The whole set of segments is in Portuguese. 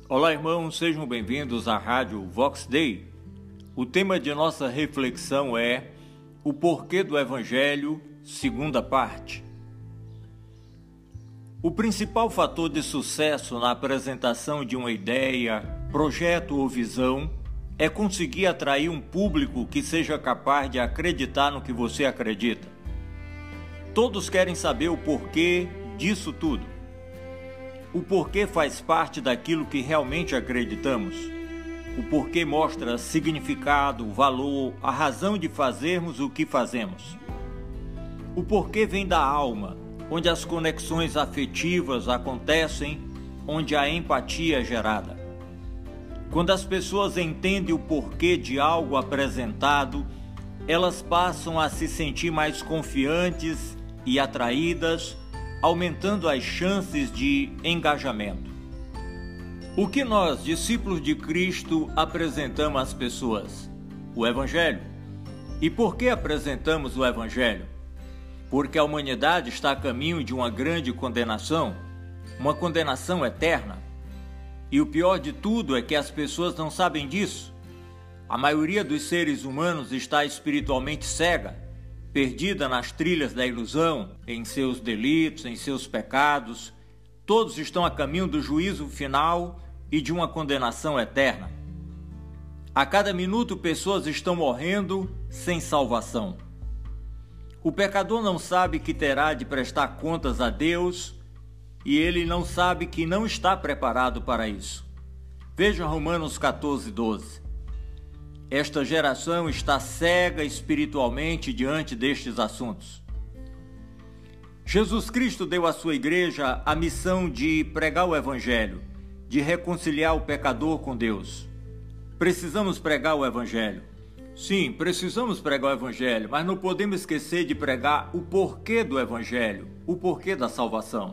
Olá, irmãos, sejam bem-vindos à Rádio Vox Dei. O tema de nossa reflexão é o porquê do Evangelho, segunda parte. O principal fator de sucesso na apresentação de uma ideia, projeto ou visão é conseguir atrair um público que seja capaz de acreditar no que você acredita. Todos querem saber o porquê disso tudo. O porquê faz parte daquilo que realmente acreditamos. O porquê mostra significado, valor, a razão de fazermos o que fazemos. O porquê vem da alma, onde as conexões afetivas acontecem, onde a empatia é gerada. Quando as pessoas entendem o porquê de algo apresentado, elas passam a se sentir mais confiantes e atraídas, aumentando as chances de engajamento. O que nós, discípulos de Cristo, apresentamos às pessoas? O Evangelho. E por que apresentamos o Evangelho? Porque a humanidade está a caminho de uma grande condenação, uma condenação eterna. E o pior de tudo é que as pessoas não sabem disso. A maioria dos seres humanos está espiritualmente cega, perdida nas trilhas da ilusão, em seus delitos, em seus pecados. Todos estão a caminho do juízo final e de uma condenação eterna. A cada minuto, pessoas estão morrendo sem salvação. O pecador não sabe que terá de prestar contas a Deus e ele não sabe que não está preparado para isso. Veja Romanos 14:12. Esta geração está cega espiritualmente diante destes assuntos. Jesus Cristo deu à sua igreja a missão de pregar o Evangelho, de reconciliar o pecador com Deus. Precisamos pregar o Evangelho. Sim, precisamos pregar o Evangelho, mas não podemos esquecer de pregar o porquê do Evangelho, o porquê da salvação.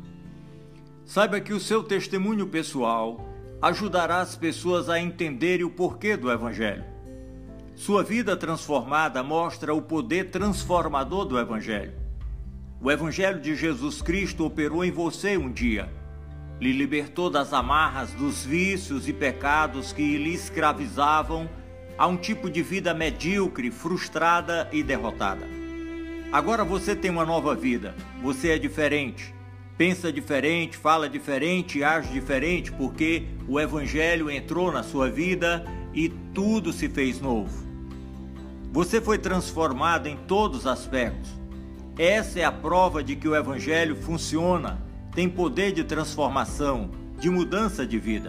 Saiba que o seu testemunho pessoal ajudará as pessoas a entenderem o porquê do Evangelho. Sua vida transformada mostra o poder transformador do Evangelho. O Evangelho de Jesus Cristo operou em você um dia. Lhe libertou das amarras dos vícios e pecados que lhe escravizavam a um tipo de vida medíocre, frustrada e derrotada. Agora você tem uma nova vida. Você é diferente. Pensa diferente, fala diferente e age diferente porque o Evangelho entrou na sua vida e tudo se fez novo. Você foi transformado em todos os aspectos. Essa é a prova de que o Evangelho funciona, tem poder de transformação, de mudança de vida.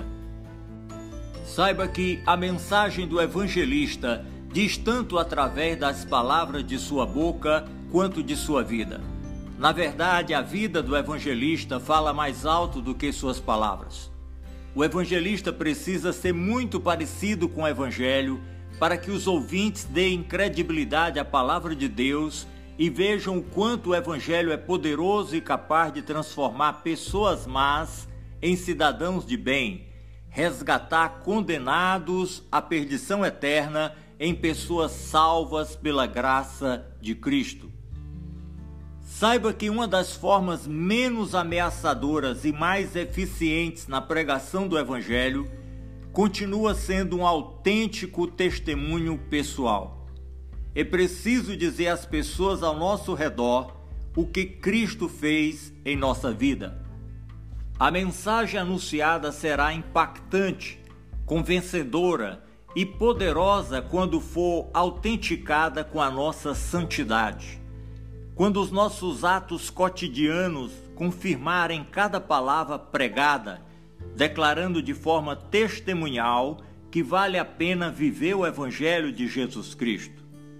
Saiba que a mensagem do evangelista diz tanto através das palavras de sua boca quanto de sua vida. Na verdade, a vida do evangelista fala mais alto do que suas palavras. O evangelista precisa ser muito parecido com o evangelho para que os ouvintes deem credibilidade à palavra de Deus e vejam o quanto o evangelho é poderoso e capaz de transformar pessoas más em cidadãos de bem, resgatar condenados à perdição eterna em pessoas salvas pela graça de Cristo. Saiba que uma das formas menos ameaçadoras e mais eficientes na pregação do Evangelho continua sendo um autêntico testemunho pessoal. É preciso dizer às pessoas ao nosso redor o que Cristo fez em nossa vida. A mensagem anunciada será impactante, convencedora e poderosa quando for autenticada com a nossa santidade. Quando os nossos atos cotidianos confirmarem cada palavra pregada, declarando de forma testemunhal que vale a pena viver o Evangelho de Jesus Cristo.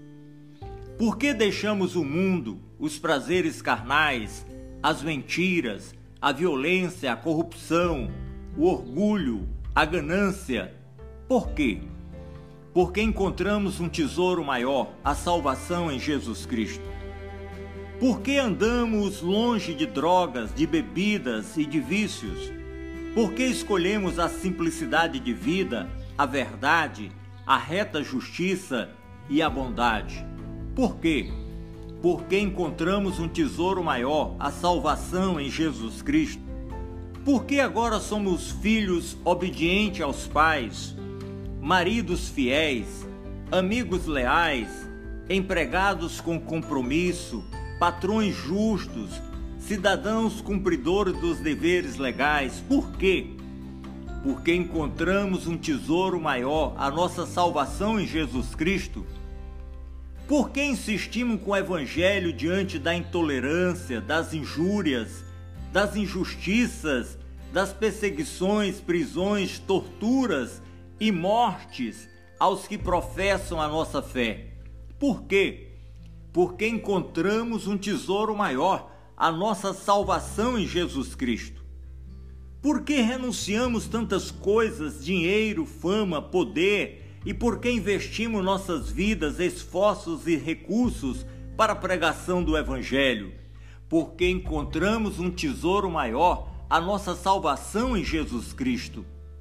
Por que deixamos o mundo, os prazeres carnais, as mentiras, a violência, a corrupção, o orgulho, a ganância? Por quê? Porque encontramos um tesouro maior, a salvação em Jesus Cristo. Por que andamos longe de drogas, de bebidas e de vícios? Por que escolhemos a simplicidade de vida, a verdade, a reta justiça e a bondade? Por quê? Porque encontramos um tesouro maior, a salvação em Jesus Cristo. Por que agora somos filhos obedientes aos pais, maridos fiéis, amigos leais, empregados com compromisso, patrões justos, cidadãos cumpridores dos deveres legais? Por quê? Porque encontramos um tesouro maior, a nossa salvação em Jesus Cristo. Por que insistimos com o Evangelho diante da intolerância, das injúrias, das injustiças, das perseguições, prisões, torturas e mortes aos que professam a nossa fé? Por quê? Porque encontramos um tesouro maior, a nossa salvação em Jesus Cristo. Por que renunciamos tantas coisas, dinheiro, fama, poder, e por que investimos nossas vidas, esforços e recursos para a pregação do Evangelho? Porque encontramos um tesouro maior, a nossa salvação em Jesus Cristo.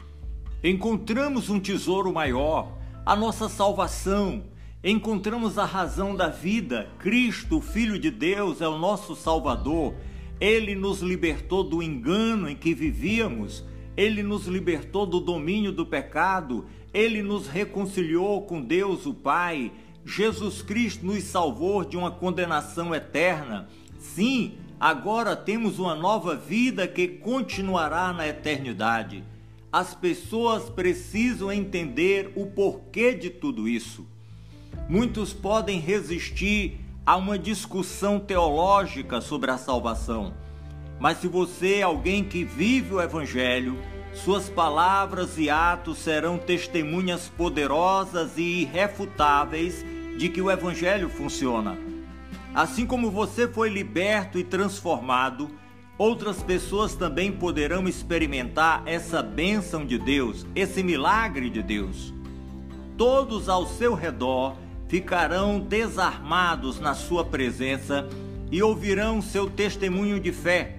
Encontramos um tesouro maior, a nossa salvação. Encontramos a razão da vida. Cristo, o Filho de Deus, é o nosso Salvador. Ele nos libertou do engano em que vivíamos. Ele nos libertou do domínio do pecado. Ele nos reconciliou com Deus, o Pai. Jesus Cristo nos salvou de uma condenação eterna. Sim, agora temos uma nova vida que continuará na eternidade. As pessoas precisam entender o porquê de tudo isso. Muitos podem resistir a uma discussão teológica sobre a salvação, mas se você é alguém que vive o Evangelho, suas palavras e atos serão testemunhas poderosas e irrefutáveis de que o Evangelho funciona. Assim como você foi liberto e transformado, outras pessoas também poderão experimentar essa bênção de Deus, esse milagre de Deus. Todos ao seu redor ficarão desarmados na sua presença e ouvirão seu testemunho de fé.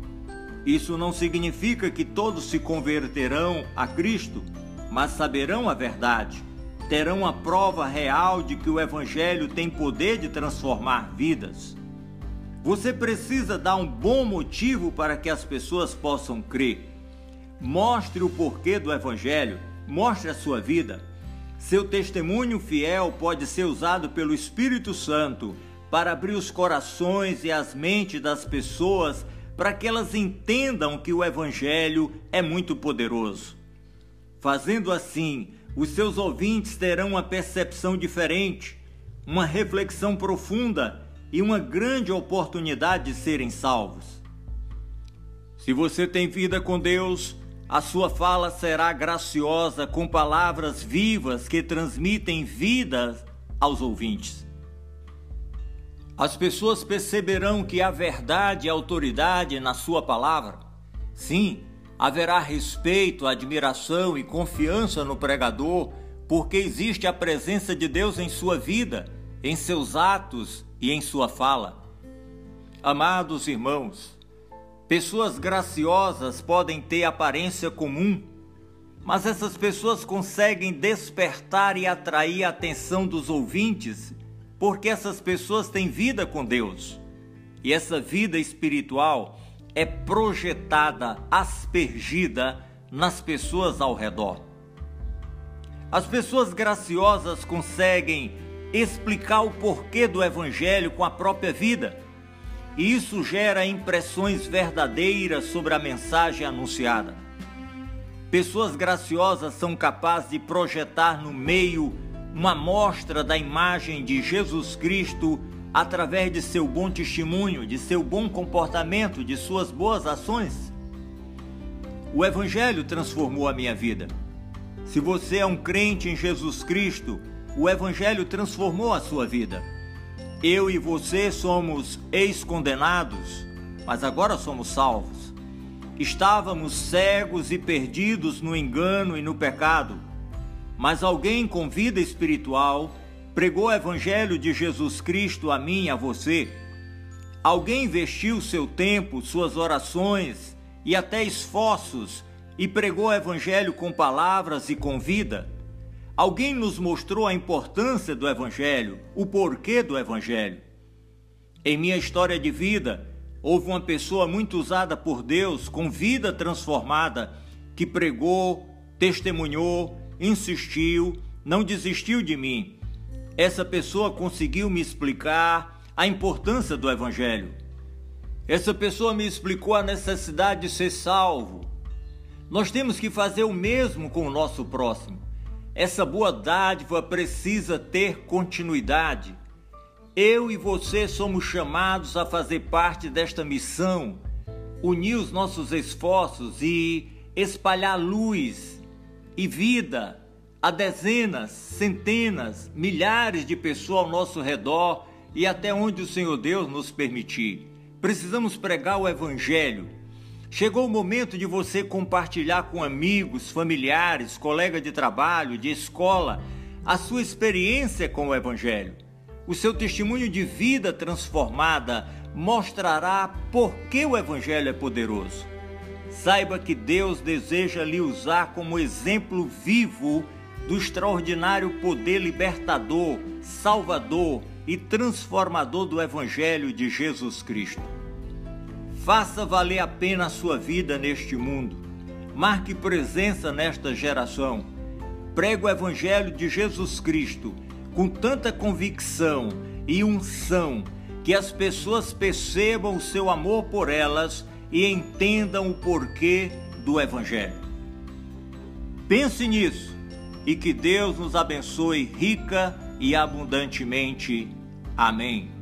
Isso não significa que todos se converterão a Cristo, mas saberão a verdade, terão a prova real de que o Evangelho tem poder de transformar vidas. Você precisa dar um bom motivo para que as pessoas possam crer. Mostre o porquê do Evangelho, mostre a sua vida. Seu testemunho fiel pode ser usado pelo Espírito Santo para abrir os corações e as mentes das pessoas para que elas entendam que o Evangelho é muito poderoso. Fazendo assim, os seus ouvintes terão uma percepção diferente, uma reflexão profunda e uma grande oportunidade de serem salvos. Se você tem vida com Deus, a sua fala será graciosa, com palavras vivas que transmitem vida aos ouvintes. As pessoas perceberão que há verdade e autoridade na sua palavra. Sim, haverá respeito, admiração e confiança no pregador, porque existe a presença de Deus em sua vida, em seus atos e em sua fala. Amados irmãos, pessoas graciosas podem ter aparência comum, mas essas pessoas conseguem despertar e atrair a atenção dos ouvintes, porque essas pessoas têm vida com Deus. E essa vida espiritual é projetada, aspergida nas pessoas ao redor. As pessoas graciosas conseguem explicar o porquê do Evangelho com a própria vida, e isso gera impressões verdadeiras sobre a mensagem anunciada. Pessoas graciosas são capazes de projetar no meio uma amostra da imagem de Jesus Cristo através de seu bom testemunho, de seu bom comportamento, de suas boas ações. O Evangelho transformou a minha vida. Se você é um crente em Jesus Cristo, o Evangelho transformou a sua vida. Eu e você somos ex-condenados, mas agora somos salvos. Estávamos cegos e perdidos no engano e no pecado, mas alguém com vida espiritual pregou o Evangelho de Jesus Cristo a mim e a você. Alguém investiu seu tempo, suas orações e até esforços e pregou o Evangelho com palavras e com vida. Alguém nos mostrou a importância do Evangelho, o porquê do Evangelho. Em minha história de vida, Houve uma pessoa muito usada por Deus, com vida transformada, que pregou, testemunhou, insistiu, não desistiu de mim. Essa pessoa conseguiu me explicar a importância do Evangelho. Essa pessoa me explicou a necessidade de ser salvo. Nós temos que fazer o mesmo com o nosso próximo. Essa boa dádiva precisa ter continuidade. Eu e você somos chamados a fazer parte desta missão, unir os nossos esforços e espalhar luz e vida a dezenas, centenas, milhares de pessoas ao nosso redor e até onde o Senhor Deus nos permitir. Precisamos pregar o Evangelho. Chegou o momento de você compartilhar com amigos, familiares, colegas de trabalho, de escola, a sua experiência com o Evangelho. O seu testemunho de vida transformada mostrará por que o Evangelho é poderoso. Saiba que Deus deseja lhe usar como exemplo vivo do extraordinário poder libertador, salvador e transformador do Evangelho de Jesus Cristo. Faça valer a pena a sua vida neste mundo. Marque presença nesta geração. Pregue o Evangelho de Jesus Cristo com tanta convicção e unção que as pessoas percebam o seu amor por elas e entendam o porquê do Evangelho. Pense nisso e que Deus nos abençoe rica e abundantemente. Amém.